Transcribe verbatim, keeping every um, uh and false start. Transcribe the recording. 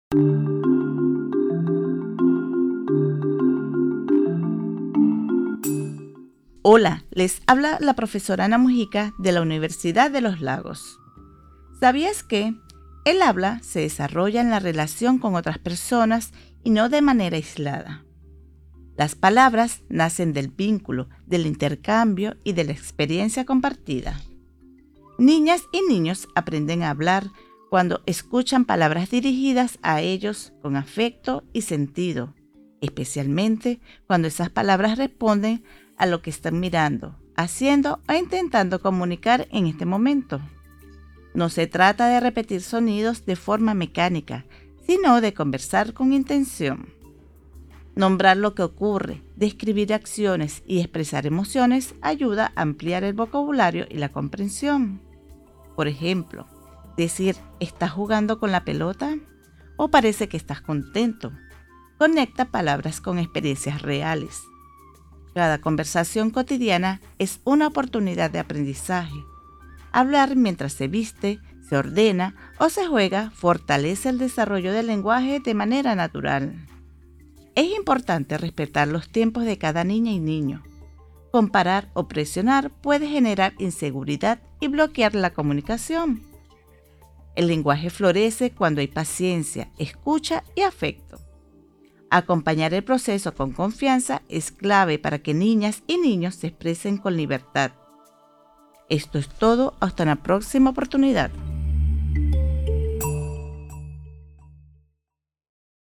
Hola, les habla la profesora Ana Mujica de la Universidad de los Lagos. ¿Sabías que el habla se desarrolla en la relación con otras personas y no de manera aislada? Las palabras nacen del vínculo, del intercambio y de la experiencia compartida. Niñas y niños aprenden a hablar cuando escuchan palabras dirigidas a ellos con afecto y sentido, especialmente cuando esas palabras responden a lo que están mirando, haciendo o intentando comunicar en este momento. No se trata de repetir sonidos de forma mecánica, sino de conversar con intención. Nombrar lo que ocurre, describir acciones y expresar emociones ayuda a ampliar el vocabulario y la comprensión. Por ejemplo, decir ¿estás jugando con la pelota? O parece que estás contento. Conecta palabras con experiencias reales. Cada conversación cotidiana es una oportunidad de aprendizaje. Hablar mientras se viste, se ordena o se juega fortalece el desarrollo del lenguaje de manera natural. Es importante respetar los tiempos de cada niña y niño. Comparar o presionar puede generar inseguridad y bloquear la comunicación. El lenguaje florece cuando hay paciencia, escucha y afecto. Acompañar el proceso con confianza es clave para que niñas y niños se expresen con libertad. Esto es todo, hasta una próxima oportunidad.